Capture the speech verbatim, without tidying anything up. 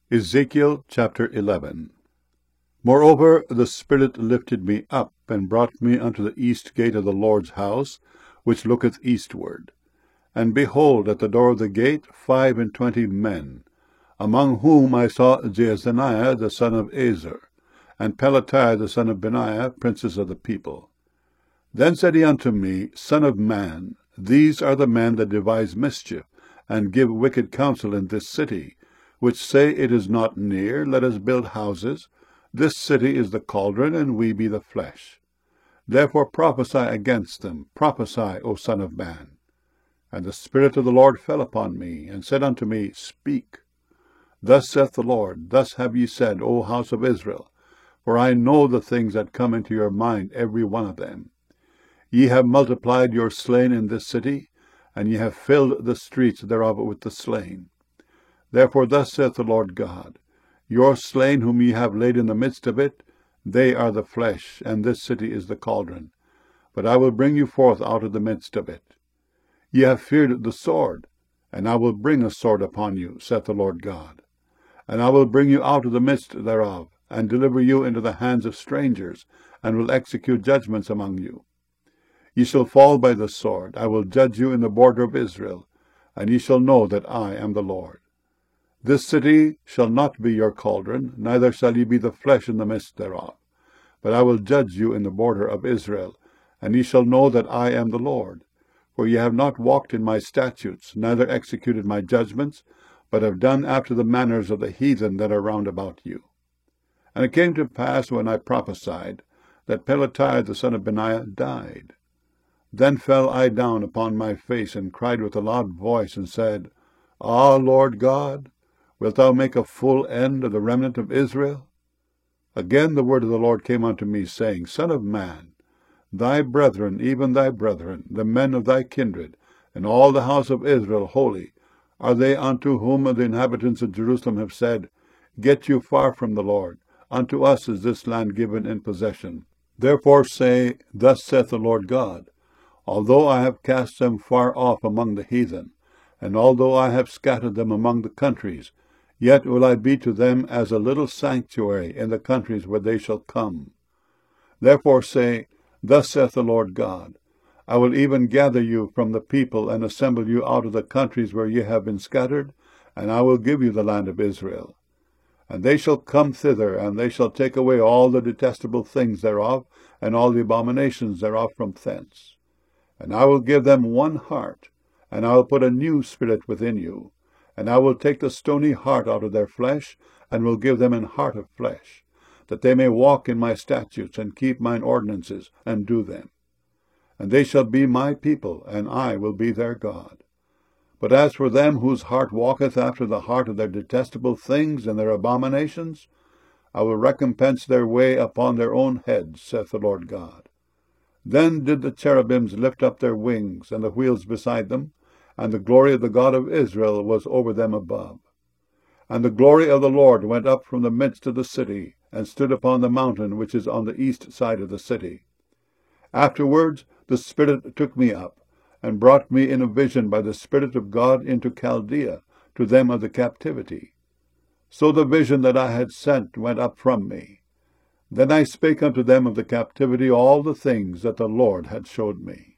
Ezekiel chapter eleven. Moreover the Spirit lifted me up, and brought me unto the east gate of the Lord's house, which looketh eastward. And behold, at the door of the gate five and twenty men, among whom I saw Jaazaniah the son of Azer, and Pelatiah the son of Benaiah, princes of the people. Then said he unto me, Son of man, these are the men that devise mischief, and give wicked counsel in this city, which say, It is not near, let us build houses. This city is the cauldron, and we be the flesh. Therefore prophesy against them, prophesy, O son of man. And the Spirit of the Lord fell upon me, and said unto me, Speak. Thus saith the Lord, Thus have ye said, O house of Israel, for I know the things that come into your mind, every one of them. Ye have multiplied your slain in this city, and ye have filled the streets thereof with the slain. Therefore thus saith the Lord God, Your slain whom ye have laid in the midst of it, they are the flesh, and this city is the cauldron. But I will bring you forth out of the midst of it. Ye have feared the sword, and I will bring a sword upon you, saith the Lord God. And I will bring you out of the midst thereof, and deliver you into the hands of strangers, and will execute judgments among you. Ye shall fall by the sword. I will judge you in the border of Israel, and ye shall know that I am the Lord. This city shall not be your cauldron, neither shall ye be the flesh in the midst thereof. But I will judge you in the border of Israel, and ye shall know that I am the Lord. For ye have not walked in my statutes, neither executed my judgments, but have done after the manners of the heathen that are round about you. And it came to pass, when I prophesied, that Pelatiah the son of Benaiah died. Then fell I down upon my face, and cried with a loud voice, and said, Ah, Lord God, wilt thou make a full end of the remnant of Israel? Again the word of the Lord came unto me, saying, Son of man, thy brethren, even thy brethren, the men of thy kindred, and all the house of Israel holy, are they unto whom the inhabitants of Jerusalem have said, Get you far from the Lord, unto us is this land given in possession. Therefore say, Thus saith the Lord God, Although I have cast them far off among the heathen, and although I have scattered them among the countries, yet will I be to them as a little sanctuary in the countries where they shall come. Therefore say, Thus saith the Lord God, I will even gather you from the people, and assemble you out of the countries where ye have been scattered, and I will give you the land of Israel. And they shall come thither, and they shall take away all the detestable things thereof, and all the abominations thereof from thence. And I will give them one heart, and I will put a new spirit within you. And I will take the stony heart out of their flesh, and will give them an heart of flesh, that they may walk in my statutes, and keep mine ordinances, and do them. And they shall be my people, and I will be their God. But as for them whose heart walketh after the heart of their detestable things and their abominations, I will recompense their way upon their own heads, saith the Lord God. Then did the cherubims lift up their wings, and the wheels beside them, and the glory of the God of Israel was over them above. And the glory of the Lord went up from the midst of the city, and stood upon the mountain which is on the east side of the city. Afterwards the Spirit took me up, and brought me in a vision by the Spirit of God into Chaldea, to them of the captivity. So the vision that I had sent went up from me. Then I spake unto them of the captivity all the things that the Lord had showed me.